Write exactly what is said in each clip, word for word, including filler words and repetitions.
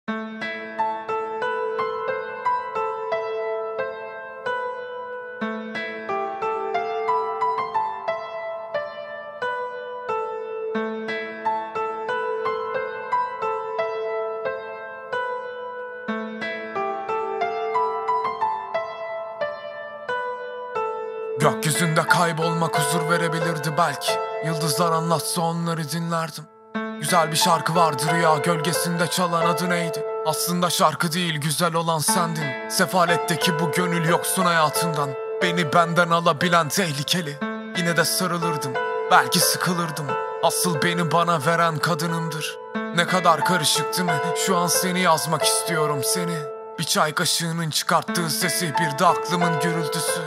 Gökyüzünde kaybolmak huzur verebilirdi belki. Yıldızlar anlatsa onları dinlerdim. Güzel bir şarkı vardı rüya gölgesinde çalan, adı neydi? Aslında şarkı değil, güzel olan sendin. Sefaletteki bu gönül yoksun hayatından. Beni benden alabilen tehlikeli. Yine de sarılırdım, belki sıkılırdım. Asıl beni bana veren kadınımdır. Ne kadar karışık değil mi? Şu an seni yazmak istiyorum, seni. Bir çay kaşığının çıkarttığı sesi, bir de aklımın gürültüsü.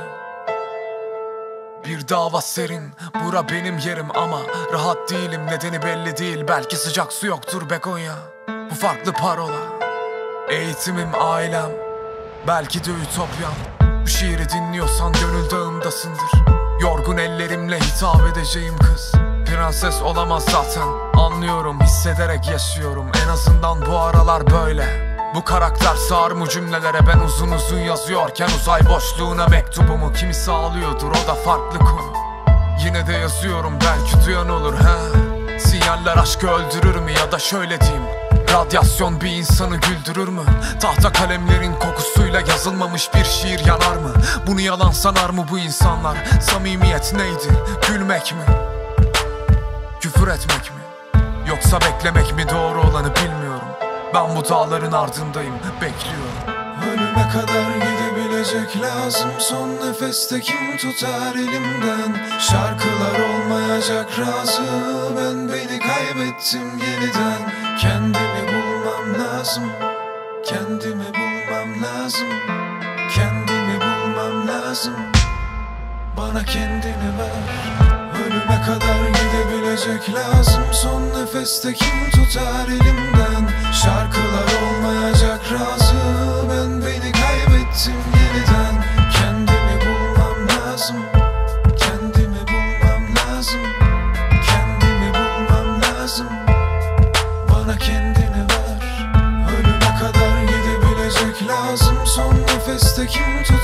Bir dava serin, bura benim yerim ama rahat değilim, nedeni belli değil. Belki sıcak su yoktur be Konya. Bu farklı parola. Eğitimim, ailem, belki de ütopyam. Bu şiiri dinliyorsan gönül dağımdasındır. Yorgun ellerimle hitap edeceğim kız. Prenses olamaz zaten, anlıyorum, hissederek yaşıyorum. En azından bu aralar böyle. Bu karakter sığar mı cümlelere, ben uzun uzun yazıyorken uzay boşluğuna mektubumu. Kimisi ağlıyordur, o da farklı konu. Yine de yazıyorum, belki duyan olur he. Sinyaller aşkı öldürür mü, ya da şöyle diyeyim, radyasyon bir insanı güldürür mü? Tahta kalemlerin kokusuyla yazılmamış bir şiir yanar mı? Bunu yalan sanar mı bu insanlar? Samimiyet neydi? Gülmek mi? Küfür etmek mi? Yoksa beklemek mi doğru olanı bilmiyorum. Ben bu dağların ardındayım, bekliyorum. Ölüme kadar gidebilecek lazım. Son nefeste kim tutar elimden? Şarkılar olmayacak razı. Ben beni kaybettim yeniden. Kendimi bulmam lazım. Kendimi bulmam lazım. Kendimi bulmam lazım. Bana kendini ver. Ölüme kadar gidebilecek lazım. Son nefeste kim tutar elimden? Şarkılar olmayacak razı. Ben beni kaybettim yeniden. Kendimi bulmam lazım. Kendimi bulmam lazım. Kendimi bulmam lazım. Bana kendini ver. Ölüme kadar gidebilecek lazım. Son nefeste kim tutar